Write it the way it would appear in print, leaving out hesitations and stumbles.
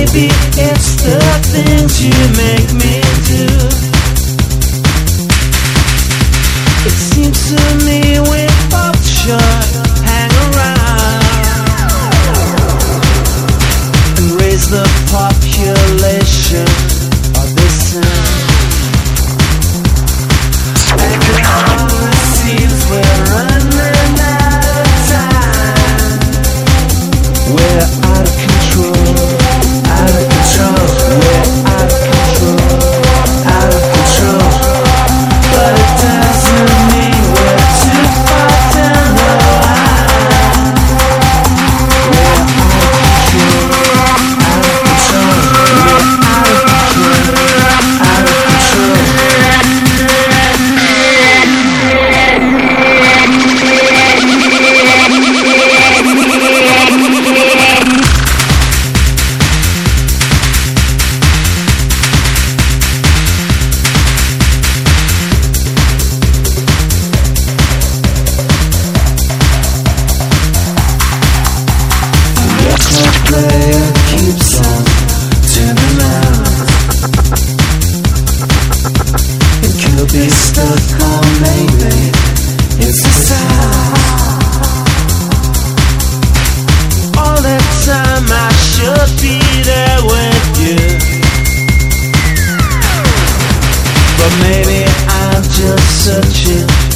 maybe it's the things you make me do. It seems to me we both should hang around and raise the population of this sound. And it seems we're running out of time. We're out of control, out of control. We're out of control, out of control. But it doesn't mean we're too far down the line. We're out of control, out of control. We're out of control, out of control. Player keeps on turning around. It could be stuck or maybe it's a sound. All the time I should be there with you, but maybe I'm just searching